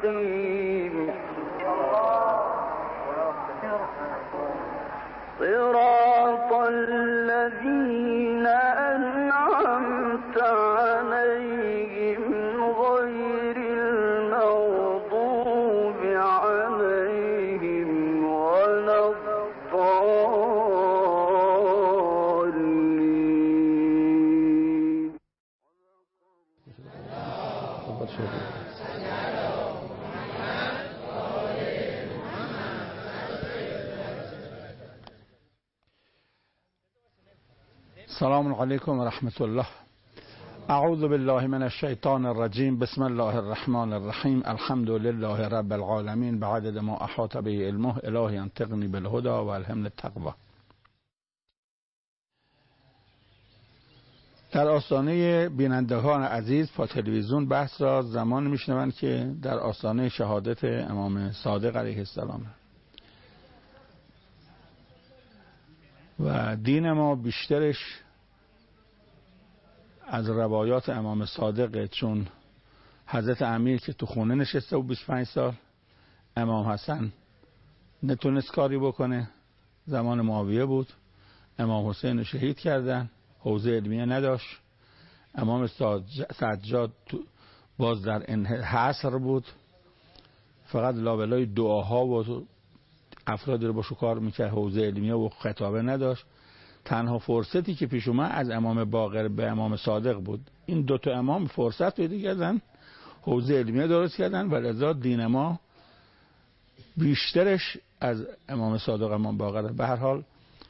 مستقيم صراط الذين أنعمت عليهم غير المغضوب عليهم ولا الضالين. السلام علیکم و رحمت الله. اعوذ بالله من الشیطان الرجیم. بسم الله الرحمن الرحیم. الحمد لله رب العالمین بعدد ما احاط به علمه. الهی انطقنی بالهدى و الهمنی التقوی. در آستانه بینندگان عزیز با تلویزیون بحث را زمان میشنوند که در آستانه شهادت امام صادق علیه السلام و دین ما بیشترش از روایات امام صادق، چون حضرت امیر که تو خونه نشسته و 25 سال، امام حسن نتونست کاری بکنه، زمان معاویه بود، امام حسین رو شهید کردن، حوزه علمیه نداشت، امام سجاد باز در حصر بود، فقط لابلای دعاها و افرادی رو باشو کار میکرد، حوزه علمیه و خطابه نداشت. تنها فرصتی که پیش اومد از امام باقر به امام صادق بود. این دوتا امام فرصت پیدا کردن، حوزه علمیه درست کردن و لذا دین ما بیشترش از امام صادق امام باقر. به هر حال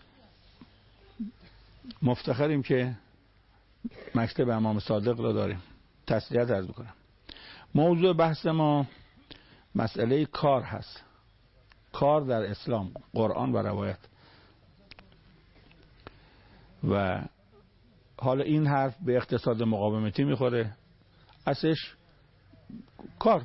مفتخریم که مکتب امام صادق رو داریم. تسلیت عرض میکنم. موضوع بحث ما مسئله کار هست. کار در اسلام، قرآن و روایت. و حالا این حرف به اقتصاد مقاومتی میخوره، اصلش کار.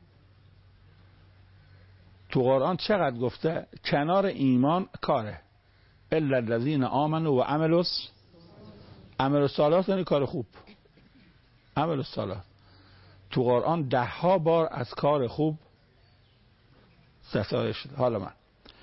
تو قرآن چقدر گفته کنار ایمان کاره، الا الذین آمنوا و عملوا الصالحات، یعنی کار خوب، عمل الصالحات. تو قرآن 10 بار از کار خوب ستایش شده. حالا من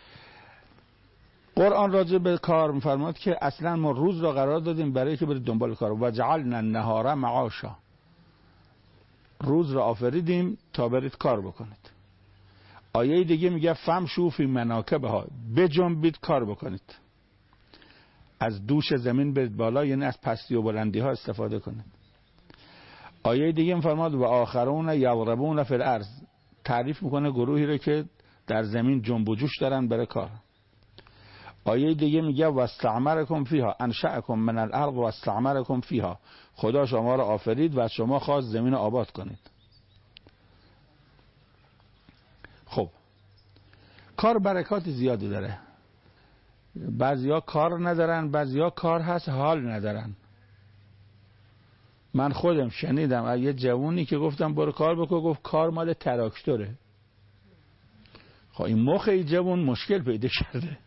قرآن راجع به کار میفرماد که اصلا ما روز را قرار دادیم برای که برید دنبال کار. و جعلنا النهار معاشا، روز را آفریدیم تا برید کار بکنید. آیه دیگه میگه فمشوا فی مناکبها، بجنبید کار بکنید. از دوش زمین برید بالا، یعنی از پستی و بلندی ها استفاده کنید. آیه دیگه میفرماد و آخرون یضربون فی الارض، تعریف میکنه گروهی رو که در زمین جنب و جوش دارن برای کار. آیه دیگه میگه و استعمرکم فیها، انشأکم من الارض و استعمرکم فیها، خدا شما رو آفرید و از شما خواست زمین رو آباد کنید. خب کار برکات زیادی داره. بعضیا کار ندارن، بعضیا کار هست حال ندارن. من خودم شنیدم از یه جوونی که گفتم برو کار بکن، گفت کار مال تراکتوره. خب این مخ این جوون مشکل پیدا کرده.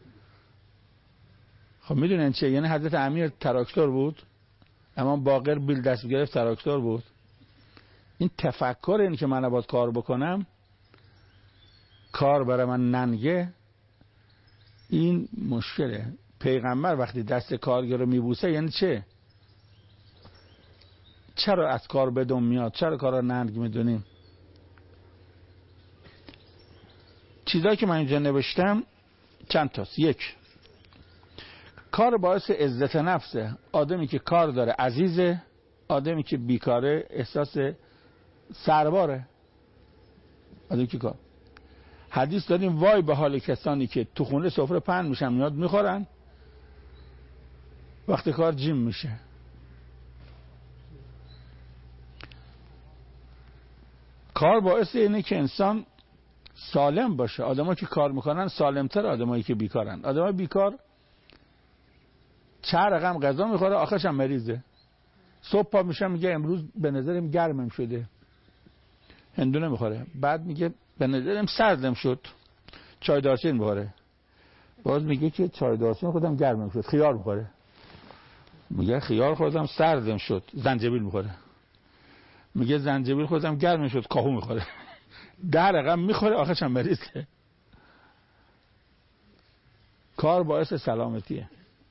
خب میدونن چه؟ یعنی حضرت امیر تراکتور بود، امام باقر بیل دست گرفت تراکتور بود. این تفکر این که من باید کار بکنم، کار برای من ننگه، این مشکله. پیغمبر وقتی دست کارگر رو میبوسه یعنی چه؟ چرا از کار بدون میاد؟ چرا کار رو ننگ میدونیم؟ چیزایی که من اینجا نوشتم چند تاست. 1، کار باعث عزت نفسه. آدمی که کار داره عزیزه، آدمی که بیکاره احساس سرباره. آدمی که کار. حدیث داریم وای به حال کسانی که تو خونه سفره پهن میشن میاد میخورن، وقتی کار جیم میشه. کار باعث اینه که انسان سالم باشه. آدمایی که کار میکنن سالمتر آدمایی که بیکارن. آدمای بیکار چند رقم غذا میخوره آخرش هم مریضه. صبح پا میشه میگه امروز به نظرم گرمم شده، هندونه میخوره. بعد میگه به نظرم سردم شد، چای دارچین میخوره. باز میگه که چای دارچین خودم گرمم شد، خیار میخوره. میگه خیار خودم سردم شد، زنجبیل میخوره. میگه زنجبیل خودم گرمم شد، کاهو میخوره. 10 رقم میخوره آخرش هم مریضه. کار باعث سلامتیه.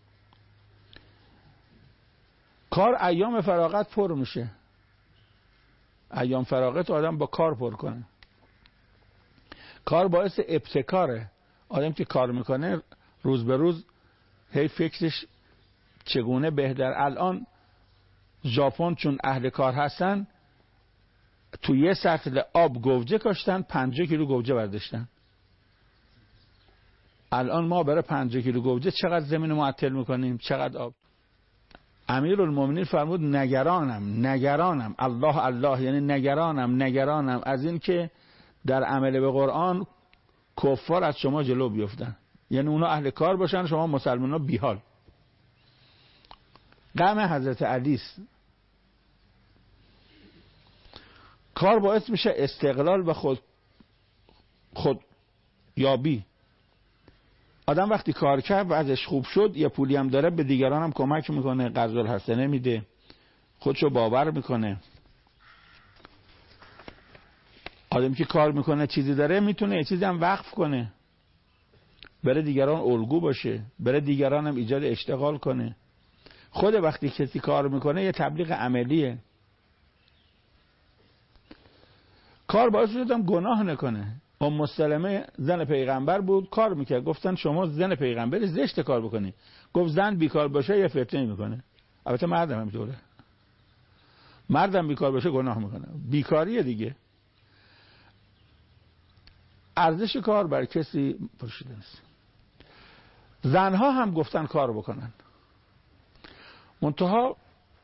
کار ایام فراغت پر میشه. ایام فراغت آدم با کار پر کنه. کار باعث ابتکاره. آدم که کار میکنه روز به روز هی فکرش چگونه بهتر. الان ژاپن چون اهل کار هستن تو یه سطل آب گوجه کاشتن 50 کیلو گوجه برداشتن. الان ما برای 50 کیلو گوجه چقدر زمین معطل میکنیم، چقدر آب. امیرالمومنین فرمود نگرانم الله یعنی نگرانم از این که در عمل به قرآن کفار از شما جلو بیفتن، یعنی اونا اهل کار باشن شما مسلمان‌ها بیحال. غم حضرت علی است. کار باعث میشه استقلال و خود یابی. آدم وقتی کار کرد و ازش خوب شد یه پولی هم داره به دیگران هم کمک میکنه، قرض الحسنه میده، خودشو باور میکنه. آدم که کار میکنه چیزی داره میتونه یه چیزی هم وقف کنه، برای دیگران الگو باشه، برای دیگران هم ایجاد اشتغال کنه. خود وقتی کسی کار میکنه یه تبلیغ عملیه. کار باعث شد هم گناه نکنه. ام سلمه زن پیغمبر بود، کار میکرد، گفتن شما زن پیغمبری زشت کار بکنی. گفت زن بیکار باشه یه فتنه میکنه. البته مردم همینطوره، مردم بیکار باشه گناه میکنه، بیکاریه دیگه. ارزش کار بر کسی پوشیده نیست. زنها هم گفتن کار بکنن، منتها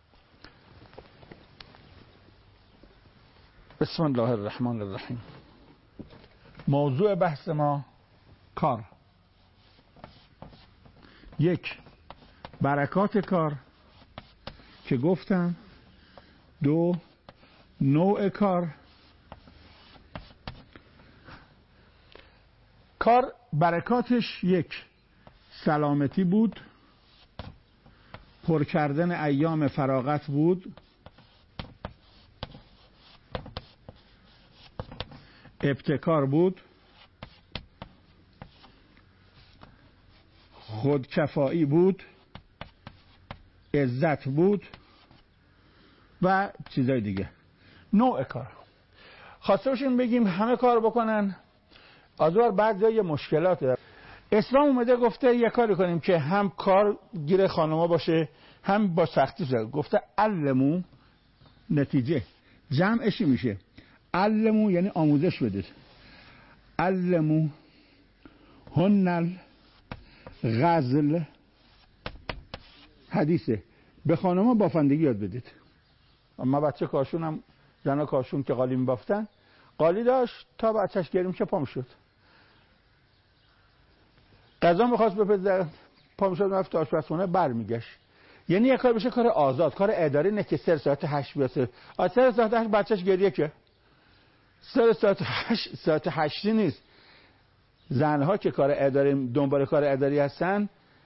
بسم الله الرحمن الرحیم. موضوع بحث ما کار. 1 برکات کار که گفتم. 2 نوع کار. کار برکاتش 1 سلامتی بود، پر کردن ایام فراغت بود، ابتکار بود، خودکفایی بود، عزت بود و چیزای دیگه. نوع کار خواسته باشیم بگیم همه کار بکنن، آزار بعد جای مشکلات داره. اسلام اومده گفته یه کاری کنیم که هم کار گیر خانما باشه هم با سختی باشه. گفته علمو، نتیجه جمعشی میشه علمو یعنی آموزش بدید. علمو هنل غزل، حدیثه، به خانما بافندگی یاد بدید. اما بچه کاشونم زنا کاشون که قالی میبافتن، قالی داشت تا بچهش گریم که پام شد، غذا میخواست بپزه پام شد رفت تو آشپزخونه برمیگشت. یعنی یه کار بشه کار آزاد، کار اداری نه که 3 ساعت 8 بیاسه. 3 ساعت 8 بچهش گریه که 3 ساعت 8 ساعت 8 نیست. زنها که کار اداری دنبال کار اداری هستن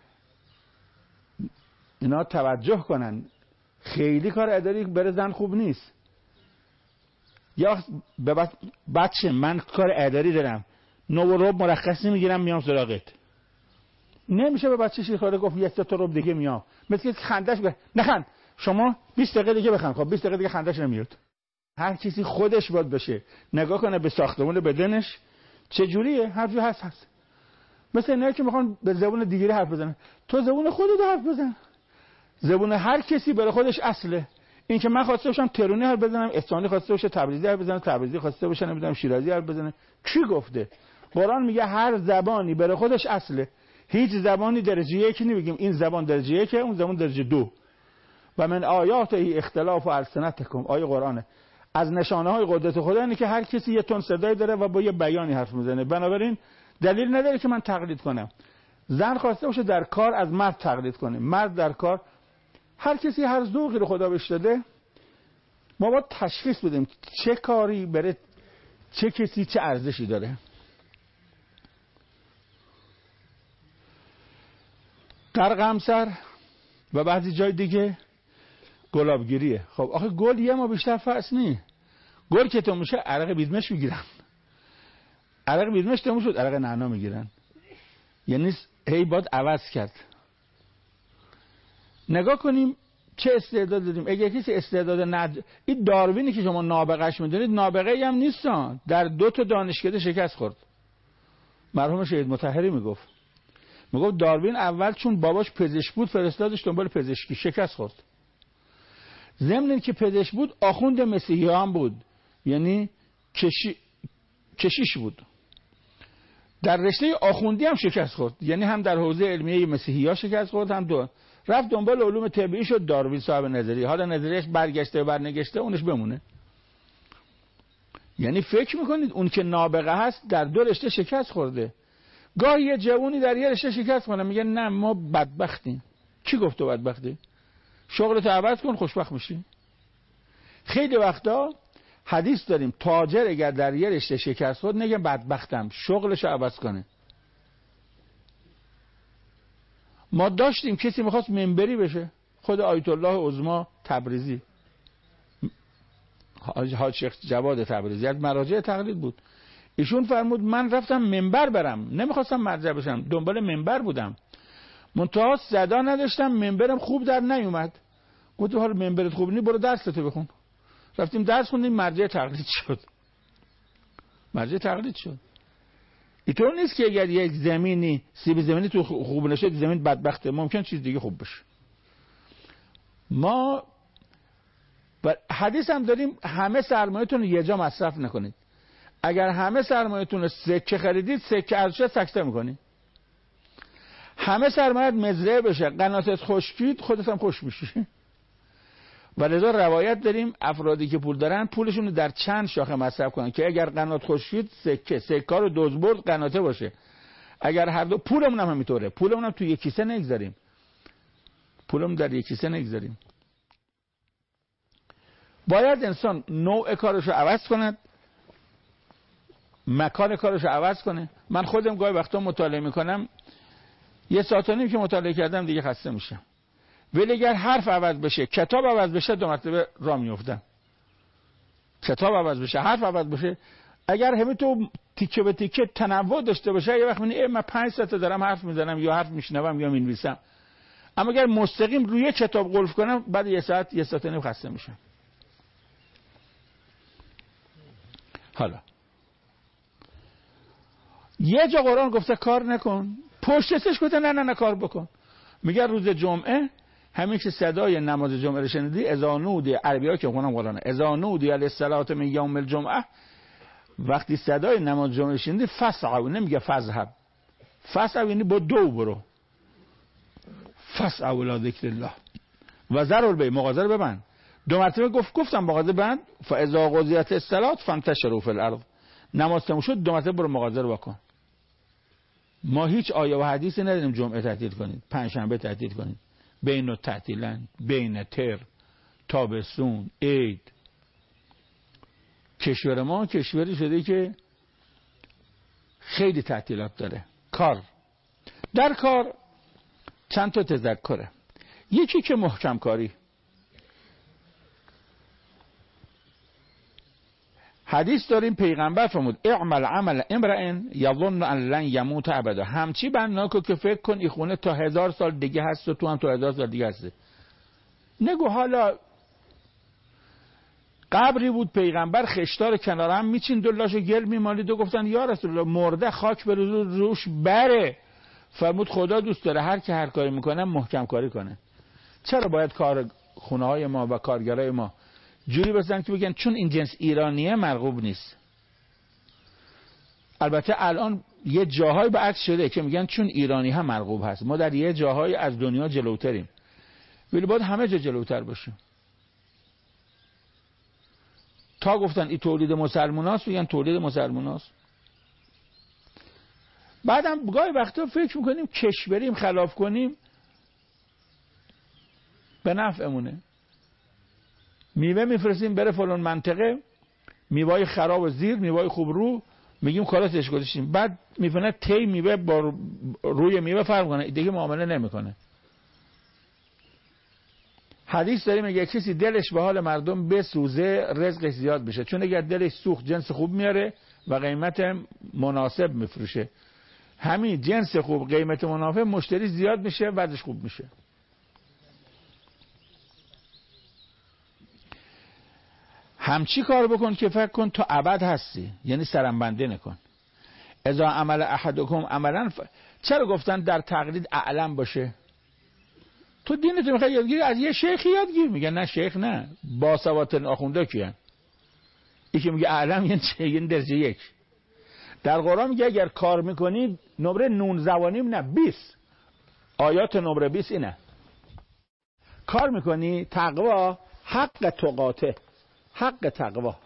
اینا توجه کنن، خیلی کار اداری برای زن خوب نیست. یا به بچه من کار اداری دارم 9 ربع مرخصی میگیرم میام سراغت. نمیشه به بچه شیخاره گفت 1 تا ربع دیگه میام. مثل که خندش نخند شما 20 دقیقه دیگه بخند. خب 20 دقیقه دیگه خندش نمیاد. هر کسی خودش باید بشه، نگاه کنه به ساختمون بدنش چه جوریه، هر جور هست. مثل اینایی که میخوان به زبون دیگری حرف بزنن، تو زبون خودت حرف بزن. زبون هر کسی برای خودش اصله. این که من خواسته باشم ترونی حرف بزنم، اصفهانی خواسته باشه تبریزی حرف بزنم، تبریزی خواسته باشه نمیدونم شیرازی حرف بزنه، کی گفته؟ قرآن میگه هر زبانی برای خودش اصله. هیچ زبانی درجه 1 نمیگیم این زبان درجه 1 اون زبان درجه 2. و من آیاته اختلاف السنتکم، آیه قرآنه. از نشانه های قدرت خدا اینه که هر کسی یه تون صدایی داره و با یه بیانی حرف میزنه. بنابراین دلیل نداره که من تقلید کنم. زن خواسته باشه در کار از مرد تقلید کنه، مرد در کار. هر کسی هر ذوقی رو خدا بهش داده. ما باید تشخیص بدیم چه کاری برای چه کسی چه ارزشی داره. قرقمسر و بعضی جای دیگه گلابگیریه. خب آخه گل یه ما بیشتر فصل نی. گل که تو میشه عرق بیدمش میگیرن. عرق بیرونش تموم شد، عرق نعنا میگیرن. یعنی هی باید عوض کرد. نگاه کنیم چه استعداد داریم. اگه کسی استعداد این داروینی که شما نابغه‌اش میدونید، نابغه‌ای هم نیستن، در 2 تا دانشکده شکست خورد. مرحوم شهید مطهری میگفت داروین اول چون باباش پزشک بود فرستادش دنبال پزشکی، شکست خورد. ضمن که پزشک بود آخوند مسیحی هم بود، یعنی کشیش بود. در رشته آخوندی هم شکست خورد، یعنی هم در حوزه علمیه مسیحی ها شکست خورد، هم رفت دنبال علوم طبیعی شد. داروین صاحب نظریه، حالا نظریهش برگشته و برنگشته، اونش بمونه. یعنی فکر میکنید اون که نابغه هست در 2 رشته شکست خورده. گاهی یه جوونی در یه رشته شکست کنه میگه نه ما بدبختیم. کی گفت تو بدبختی؟ شغلتو عوض کن خوشبخت میشی. خیلی وقتا حدیث داریم تاجر اگر در یه رشته شکست خورد نگه بدبختم، شغلشو عوض کنه. ما داشتیم کسی میخواست منبری بشه، خود آیت الله عظما تبریزی، حاج شیخ جواد تبریزی، از مراجع تقلید بود. ایشون فرمود من رفتم منبر برم، نمیخواستم مرجع بشم، دنبال منبر بودم، منتها صدا نداشتم، منبرم خوب در نیومد. گفتم حالا منبرت خوب نی، برو درستو بخون. رفتیم درس خوندیم، مرجع تقلید شد. اینطور نیست که اگر یک زمینی سیب زمینی تو خوب نشه زمین بدبخته، ممکن چیز دیگه خوب بشه. ما حدیث هم داریم همه سرمایه‌تون رو یه جا مصرف نکنید. اگر همه سرمایه‌تون رو سکه خریدید، سکه ارزش سکته می‌کنی. همه سرمایه‌ت مزرعه بشه، قناتت خشکید، خودت هم خوش میشی. ولذا روایت داریم افرادی که پول دارن پولشون رو در چند شاخه مصرف کنن که اگر قنات خشکید سکه رو دوز برد قناته باشه. اگر هر دو، پولمون هم همینطوره، پولمون هم تو یک کیسه نگذاریم، پولمون در یک کیسه نگذاریم. باید انسان نوع کارش رو عوض کند، مکان کارش رو عوض کنه. من خودم گاهی وقتا مطالعه میکنم، 1.5 ساعت که مطالعه کردم دیگه خسته میشم. ولی اگر حرف عوض بشه، کتاب عوض بشه، 2 مرتبه راه میافتم. کتاب عوض بشه، حرف عوض بشه. اگر همین تو تیکه به تیکه تنوع داشته باشه، یه وقت میبینی من 5 ساعت دارم حرف میزنم یا حرف میشنوم یا مینویسم. اما اگر مستقیم روی کتاب قلف کنم، بعد 1 ساعت 1.5 ساعت خسته میشم. حالا یه جا قرآن گفته کار نکن، پشتش گفته نه کار بکن. میگه روز جمعه همین که صدای نماز جمعه رو شنیدی، اذا نودی، عربی‌ها که خونم قرآنه، اذا نودی للصلاة من یوم الجمعه، وقتی صدای نماز جمعه رو شنیدی فسعوا، نمیگه فذهب، فسعوا یعنی برو، فسعوا الی ذکر الله و ذروا البیع، مغازه رو ببند. 2 مرتبه گفتم مغازه بند، فاذا قضیت الصلاة فانتشروا فی الارض، نماز تموم شد 2 مرتبه برو مغازه رو بکن. ما هیچ آیه و حدیثی نداریم جمعه تعطیل کنید، پنجشنبه تعطیل کنید، بین التعطیلین، بین تر، تابستون، عید. کشور ما کشوری شده که خیلی تعطیلات داره. در کار چند تا تذکره. یکی که محکم کاری، حدیث داریم پیغمبر فرمود اعمل عمل امرئ یظن ان لن یموت ابدا، همچی بنا که فکر کن این خونه تا 1000 سال دیگه هست و تو هم تا 1000 سال دیگه هستی. نگو حالا قبری بود پیغمبر خشتار کنار هم میچین دلاشو گل میمالید و گفتن یا رسول الله مرده خاک به روش بره. فرمود خدا دوست داره هر که هر کاری میکنه محکم کاری کنه. چرا باید کار خونه های ما و کارگرای ما جوری بسن که بگن چون این جنس ایرانیه مرغوب نیست؟ البته الان یه جاهای به عکس شده که میگن چون ایرانی هم مرغوب هست. ما در یه جاهای از دنیا جلوتریم، ولی باید همه جا جلوتر باشیم. تا گفتن این تولید مسلماناست، میگن تولید مسلماناست. بعدم گاهی وقتا فکر میکنیم کش بریم خلاف کنیم به نفعمونه. میوه میفرستیم بره فلان منطقه، میوه خراب و زیر، میوه خوب رو، میگیم کالاتش گذاشتیم، بعد میفهمه تی میوه با روی میوه فرق کنه، دیگه معامله نمیکنه. حدیث داریم اگه کسی دلش به حال مردم بسوزه رزقش زیاد بشه، چون اگر دلش سوخت جنس خوب میاره و قیمت مناسب میفروشه. همین جنس خوب قیمت مناسب، مشتری زیاد میشه، بعدش خوب میشه. همچی کار بکن که فکر کن تو ابد هستی، یعنی سرمبنده نکن. اذا عمل احدکم عملا چرا گفتن در تقلید اعلم باشه؟ تو دینت میخوای یادگیری از یه شیخی یادگیر، میگن نه شیخ نه، باسوادترین آخونده کیان؟ این که میگه اعلم یعنی درجه 1. در قرآن میگه اگر کار میکنی نمره نون زوانیم نه 20. آیات نمره 20 اینه. کار میکنی تقوا حق تقاته، حق تقوا.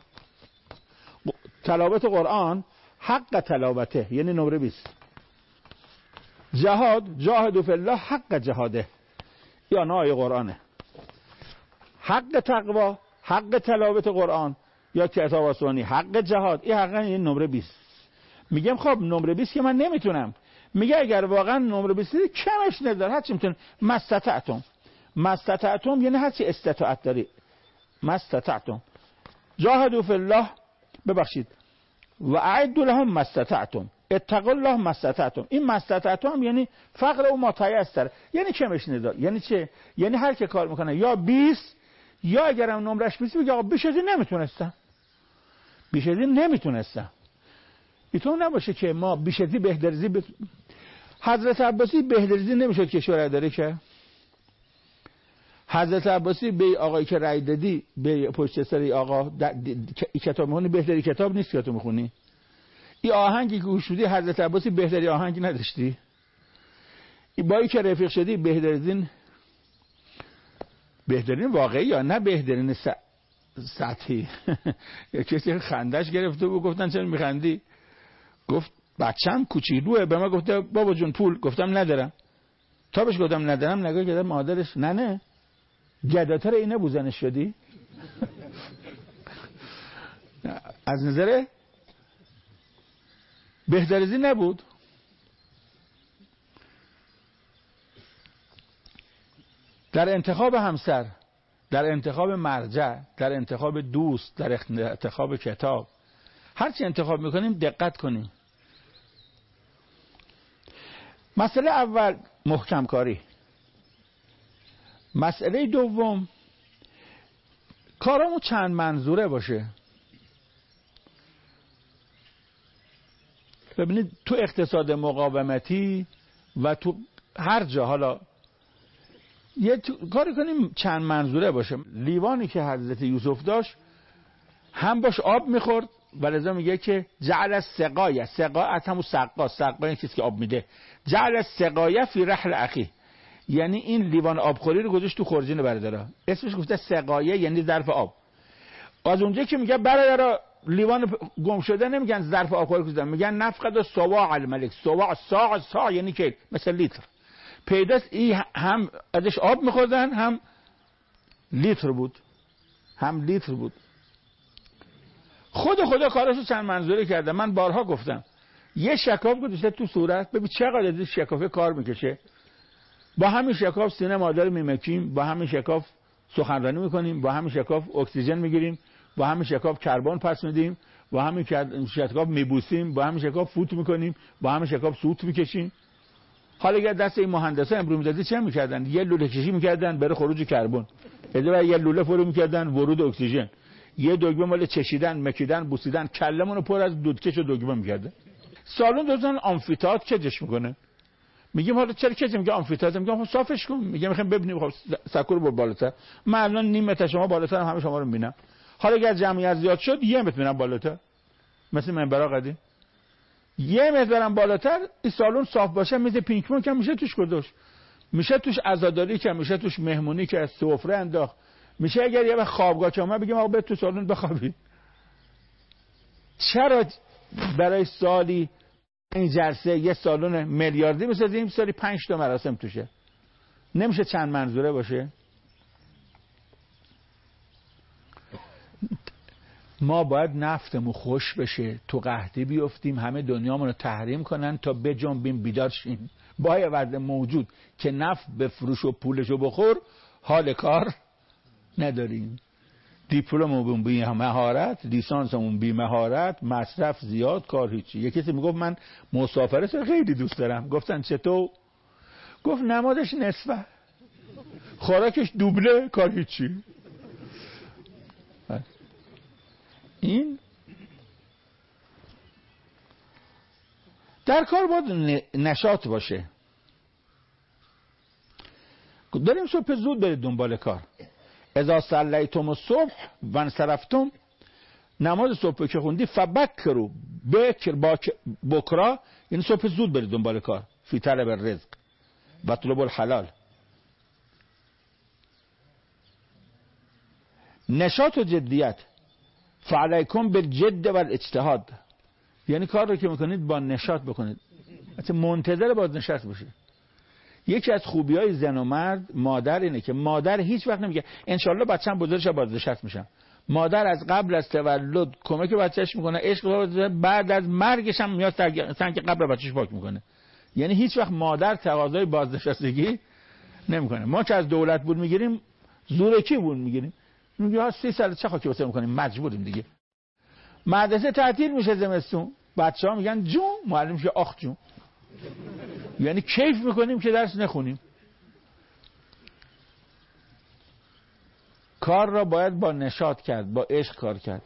تلاوت قرآن حق تلاوته یعنی نمره 20. جهاد جاهدوا فی الله حق جهاده، یا نه آیه قرآنه. حق تقوا حق تلاوت قرآن یا کتاب آسمانی حق جهاد، این حقا این نمره 20. میگم خب نمره 20 که من نمیتونم. میگه اگر واقعا نمره 20 کمش نداره، هرچی میتونم. مستطعتم یعنی هرچی استطاعت داری. مستطعتم جاهدوا فی الله، ببخشید، و اعدوا لهم مستطعتم، اتقوا الله مستطعتم. این مستطعتم یعنی فقر و ما تیسر، یعنی کمش ندار. یعنی چه؟ یعنی هر که کار میکنه یا 20 یا اگرم نمرش 20 میگه آقا بیش از این نمیتونستم، بیش از این نمیتونستم. اینطور نباشه که ما بیش از این بهدریزی حضرت عباسی بهدریزی نمیشد کشور داره که حضرت عباسی به آقایی که رأی دادی به پشت سر آقا کتاب میخونی، بهتری کتاب نیست که تو میخونی. این آهنگی که گوش میدی حضرت عباسی بهتری آهنگی نداشتی. این بایی که رفیق شدی بهترین واقعی یا نه بهترین سطحی؟ کسی خندش گرفته بود، گفتن چرا میخندی؟ گفت بچه‌م کوچیکوئه، به من گفته بابا جون پول، گفتم ندارم. تا بهش گفتم ندارم، نگاه کردم مادرش نه گداتر اینه بوزنش شدی. از نظر بهتریزی نبود. در انتخاب همسر، در انتخاب مرجع، در انتخاب دوست، در انتخاب کتاب، هرچی انتخاب میکنیم دقت کنیم. مسئله اول محکم کاری. مسئله دوم کارامو چند منظوره باشه. ببینید تو اقتصاد مقاومتی و تو هر جا حالا یه کاری کنیم چند منظوره باشه. لیوانی که حضرت یوسف داشت هم باش آب میخورد و لذا میگه که جعل السقایه، سقا همون سقا این چیزی که آب میده، جعل السقایه فی رحل اخی، یعنی این لیوان آبخوری رو گذاشت تو خورجین برادرها. اسمش گفته سقایه یعنی ظرف آب. از اونجا که میگه برادرها لیوان گم شده نمیگن ظرف آبخوری گذاشتن، میگن نفقد سواع الملک، سواع ساع یعنی که مثل لیتر. پیداست این هم ازش آب میخوردن هم لیتر بود. خدا کاراشو چند منظوره کرده. من بارها گفتم یه شکاف گذاشته تو صورت، ببین چقدر از شکافه کار میکشه. با همین شکاف سینه مادر میمکیم، با همین شکاف سخنرانی میکنیم، با همین شکاف اکسیژن میگیریم، با همین شکاف کربن پس میدیم، با همین شکاف میبوسیم، با همین شکاف فوت میکنیم، با همین شکاف سوت میکشیم. حالا اگر دست این مهندسا امروز میدادی چه میکردن؟ یه لوله کشی میکردن برای خروج کربن، یه لوله فرو میکردن ورود اکسیژن، یه دگمه مال چشیدن، مکیدن، بوسیدن، کلمونو پر از دودکش و دگمه میکردن. سالن دوزن آمفی‌تئاتر کجش میکنه. میگیم حالا چرا کج میگه آمفی‌تئاتر؟ میگم صافش کن. میگه میخوام ببینیم خب سکو رو بالاتر. من الان نیم متر شما بالاتر، همه شما رو میبینم. حالا اگر جمعیت زیاد شد یه متر میرم بالاتر، مثل منبرا قدیم یه متر برم بالاتر. این سالن صاف باشه، مثل پینگ پونگ که میشه توش گذاشت، میشه توش عزاداری که میشه توش مهمونی که سفره انداخت، میشه اگر یه خوابگاه که ما بگیم آقا برید تو سالن بخوابید. چرا برای سالی این جلسه یه سالن میلیاردی میسازیم، سالی 5 تا مراسم توشه؟ نمیشه چند منظوره باشه؟ ما باید نفتمون خوش بشه، تو قحطی بیفتیم، همه دنیامون رو تحریم کنن تا بجنبیم بیدار شیم. با یه وضع موجود که نفت بفروش و پولشو بخور، حال کار نداریم. دیپلممون بی مهارت، لیسانسمون بی مهارت، مصرف زیاد، کار هیچی. یکی کسی میگفت من مسافرت رو خیلی دوست دارم. گفتن چطور؟ گفت نمازش نصفه، خوراکش دوبله، کار هیچی. این در کار باید نشاط باشه. داریم صبح زود برید دنبال کار. اذا صلیتم الصبح و انصرفتم، نماز صبح که خوندی، فبکروا بکر بکرا، یعنی صبح زود برید دنبال کار. فی طلب الرزق و طلب الحلال. نشاط و جدیت، فعلیکم بالجد و الاجتهاد، یعنی کار رو که میکنید با نشاط بکنید، مثلا منتظر باز نشاط باشه. یکی از خوبی‌های زن و مرد مادر اینه که مادر هیچ وقت نمیگه انشالله بچه‌م بزرگ شه بازنشست میشم. مادر از قبل از تولد کمک بچه‌ش میکنه، عشق، بعد از مرگش هم میاد سنگ قبر بچه‌ش پاک میکنه. یعنی هیچ وقت مادر تقاضای بازنشستگی نمیکنه. ما که از دولت بود میگیریم، زورکی بود میگیریم، میگه ها 3 سال چه خاکی واسه میکنیم، مجبوریم دیگه. مدرسه تعطیل میشه زمستون، بچه‌ها میگن جون، معلم میگه آخ جون. یعنی کیف میکنیم که درس نخونیم. کار را باید با نشاط کرد، با عشق کار کرد.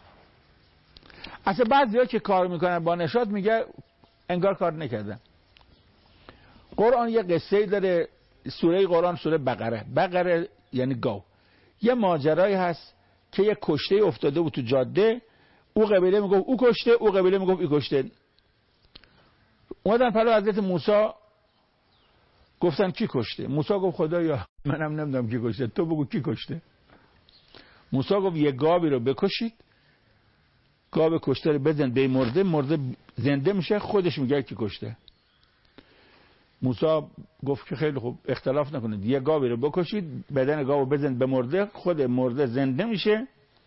اصلا بعضیا که کار میکنن با نشاط میگه انگار کار نکردن. قرآن یه قصه داره، سوره قرآن سوره بقره یعنی گاو. یه ماجرایی هست که یه کشته افتاده بود تو جاده، او قبیله میگفت او کشته، او قبیله میگفت ای کشته. اومدن پلو حضرت موسی، گفتن کی کشته؟ موسی گفت خدایا منم نمیدونم کی کشته، تو بگو کی کشته. موسی گفت یه گاوی رو بکشید، گاو کشته رو بزن به مرده زنده میشه، خودش میگه کی کشته. موسی گفت که خیلی خوب، اختلاف نکنید، یه گاوی رو بکشید، بدن گاو بزن به مرده، خود مرده زنده میشه.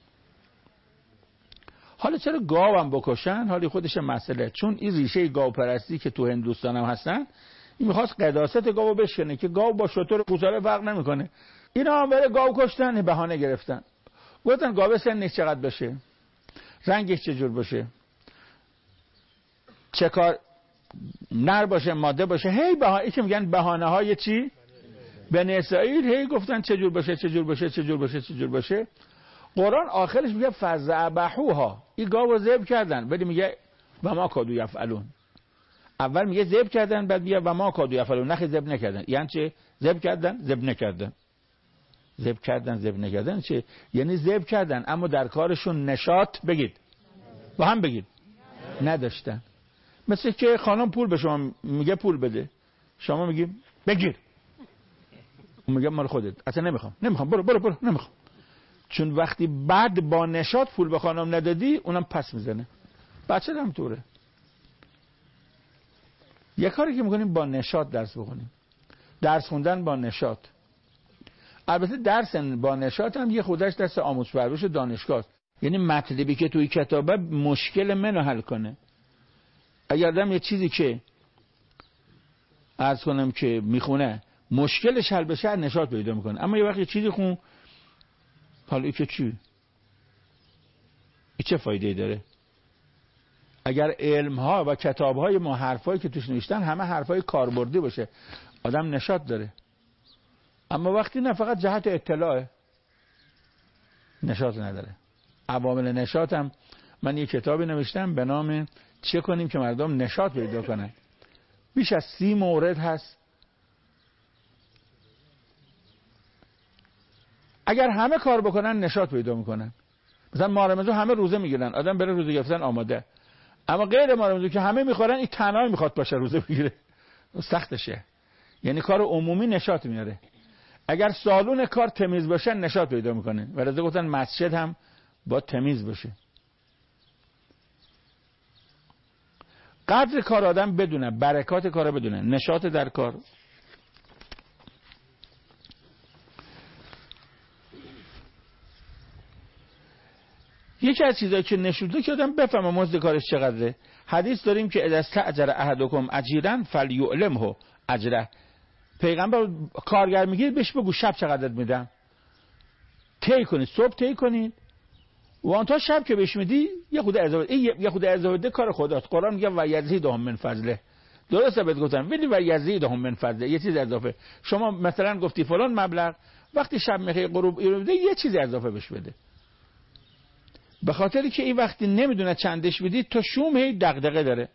حالا چرا گاو هم بکشن؟ حالی خودش مسئله، چون این ریشه گاو پرستی که تو هندوستان هم هستن، این میخواست قداست گاو بشکنه که گاو با شتر گوساله فرق نمیکنه. اینا هم بره گاو کشتن، بهانه گرفتن. گفتن گاو سنش چقدر بشه، رنگش چجور باشه، چه کار، نر باشه ماده باشه، هی بهانه، که میگن بهانه های چی؟ بنی اسرائیل هی گفتن چجور باشه چجور باشه چجور باشه چجور باشه. قرآن آخرش میگه فذبحوها، این گاو رو ذبح کردن، ولی میگه و ما کادوا یفعلون. اول میگه ذبح کردن، بعد میگه و ما کادوا یفعلون، نخی ذبح نکردن. یعنی چه؟ ذبح کردن ذبح نکردن، ذبح کردن ذبح نکردن چه؟ یعنی ذبح کردن اما در کارشون نشاط، بگید با هم بگید، نداشتن. مثل که خانم پول به شما میگه پول بده، شما میگی بگیر، اون میگه مال خودت، اصلا نمیخوام برو نمیخوام. چون وقتی بعد با نشاط پول به خانم ندادی، اونم پس میزنه. بچه هم طوره. یه کاری که میکنیم با نشاط درس بخونیم، درس خوندن با نشاط. البته درس با نشاط هم یه خودش درس آموزش پرورش دانشگاه، یعنی مطلبی که توی کتابه مشکل منو حل کنه. اگر آدم یه چیزی که عرض کنم که میخونه مشکلش حل بشه، نشاط پیدا میکنه. اما یه وقت یه چیزی خون، حالا این که چی؟ این چه فایده‌ای داره؟ اگر علم‌ها و کتاب‌های ما حرفایی که توش نوشتن همه حرفای کاربردی باشه، آدم نشاط داره. اما وقتی نه فقط جهت اطلاعه، نشاط نداره. عوامل نشاط هم من یه کتابی نوشتم به نام چه کنیم که مردم نشاط پیدا کنن. بیش از 30 مورد هست. اگر همه کار بکنن نشاط پیدا میکنن. مثلا ماه رمضان همه روزه میگیرن، آدم بره روزه گرفتن آماده. اما غیر ماه رمضان که همه میخورن، این تنهایی میخواد باشه روزه بگیره، سختشه. یعنی کار عمومی نشاط میاره. اگر سالون کار تمیز باشه نشاط پیدا میکنه. ولذا گفتن مسجد هم با تمیز باشه. قدر کار آدم بدونه، برکات کار بدونه، نشاط در کار. یکی از چیزایی که نشوده که آدم بفهمه مزد کارش چقدره. حدیث داریم که اذا استاجر احدکم اجیرا فلیعلمه اجره. پیغمبر کارگر میگه بهش بگو شب چقدر میدم، طی کنید، صبح طی کنید و آن تا شب که بهش میدی یه خود اضافه، یه خود اضافه کار خداست. قرآن میگه و یزیدهم من فضله. درسته بهت گفتم، ولی و یزیدهم من فضله، یه چیز اضافه. شما مثلا گفتی فلان مبلغ، وقتی شب میخوای غروب بده یه چیز اضافه بهش بده. به خاطری که این وقتی نمیدونه چندش بدی تو شوم هی دغدغه داره.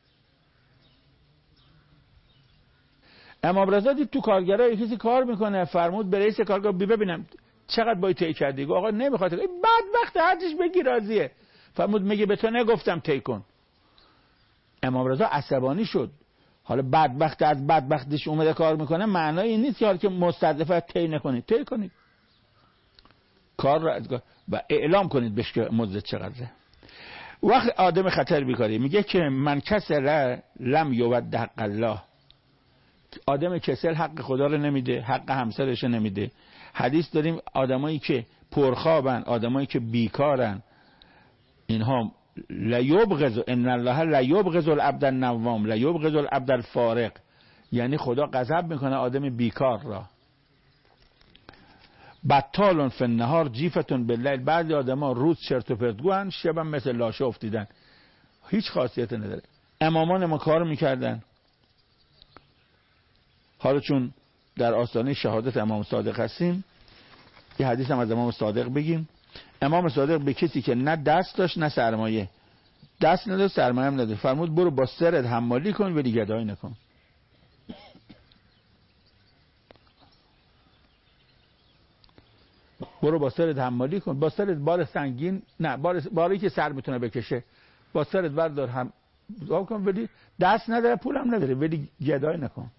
امام رضا دید تو کارگرای کسی کار میکنه، فرمود به رئیس کارگاه ببینم چقدر باید طی کردی؟ آقا نمیخواد. بعد وقت هرچیش بگی راضیه. فرمود میگه به تو نگفتم طی کن. امام رضا عصبانی شد. حالا بدبخت از بدبختش اومده کار میکنه، معنای این نیست که مستضعف طی نکنید. طی کنید کار را و اعلام کنید بهش که مزد چقدره. وقت آدم خطر بیکاری میگه که من کسل لم یود حق الله، آدم کسل حق خدا رو نمیده، حق همسرش نمیده. حدیث داریم آدمایی که پرخوابن، آدمایی که بیکارن، اینها لیبغض ان الله لیبغض العبد النوام لیبغض العبد الفارغ، یعنی خدا غضب میکنه آدم بیکار را. بطالون فی النهار جیفتون باللیل، بعضی آدما روز چرت و پرت گوین، شبم مثل لاشه افتیدن، هیچ خاصیت نداره. امامان ما کار میکردن. حالا چون در آستانه شهادت امام صادق هستیم، یه حدیث هم از امام صادق بگیم. امام صادق به کسی که نه دست داشت نه سرمایه، دست نداشت سرمایه هم نداشت، فرمود برو با سرت حمالی کن ولی گدایی نکن. برو با سرت حمالی کن، با سرت بار سنگین نه، باری که سر میتونه بکشه، با سرت بردار هم کن، ولی دست نداره پولم نداره ولی گدایی نکن.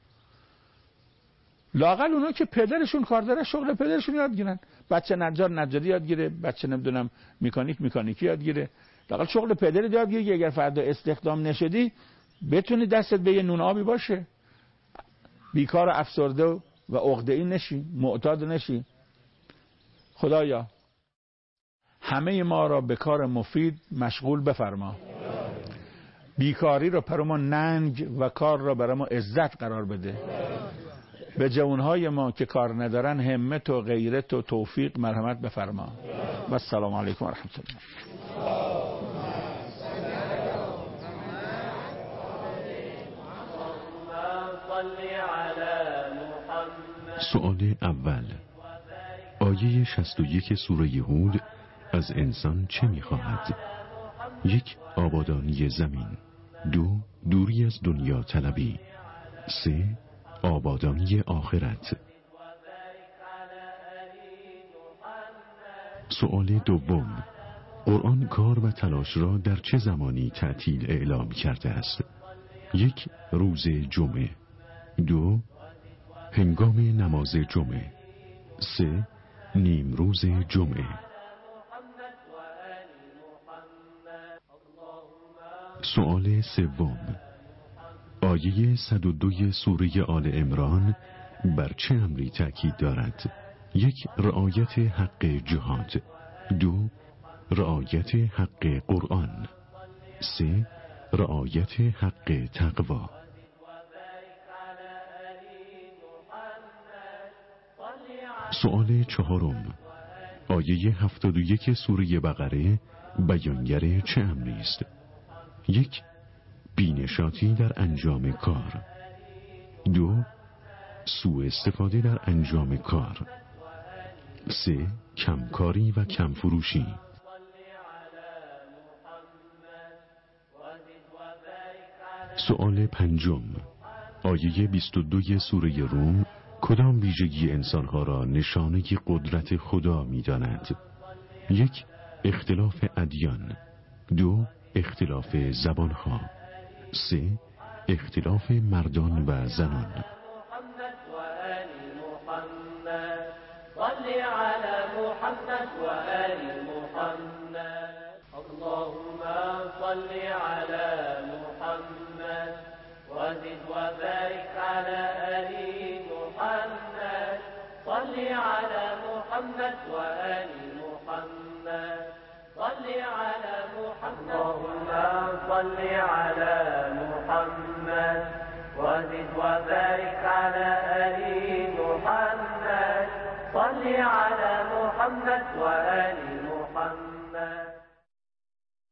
لااقل اونا که پدرشون کار داره شغل پدرشون یاد گیرن. بچه نجار نجاری یاد گیره، بچه نمیدونم مکانیکی یاد گیره. لااقل شغل پدرت یاد گیره که اگر فردا استخدام نشدی بتونی دستت به یه نون آبی باشه، بیکار و افسرده و عقده‌ای نشی، معتاد نشی. خدایا همه ما را به کار مفید مشغول بفرما، بیکاری را برای ما ننگ و کار را برای ما عزت قرار بده. به جوانهای ما که کار ندارن همت و غیرت و توفیق مرحمت بفرما. و السلام علیکم و رحمت الله. سؤال اول، آیه 61 سوره هود از انسان چه می‌خواهد؟ 1. آبادانی زمین. 2. دوری از دنیا طلبی. 3. آبادانی آخرت. سؤال دوم، قرآن کار و تلاش را در چه زمانی تعطیل اعلام کرده است؟ 1. روز جمعه. 2. هنگام نماز جمعه. 3. نیم روز جمعه. سؤال سوم، آیه 102 سوره آل عمران بر چه امری تأکید دارد؟ 1. رعایت حق جهاد. 2. رعایت حق قرآن. 3. رعایت حق تقوا. سؤال چهارم، آیه 71 سوره بقره بیانگر چه امری است؟ 1. بی‌نشاطی در انجام کار. 2. سوء استفاده در انجام کار. 3. کمکاری و کمفروشی. سؤال پنجم، آیه 22 سوره روم کدام ویژگی انسانها را نشانه قدرت خدا می داند؟ 1. اختلاف ادیان. 2. اختلاف زبانها. 3. اختلاف مردان و زنان. صل على محمد محمد وآله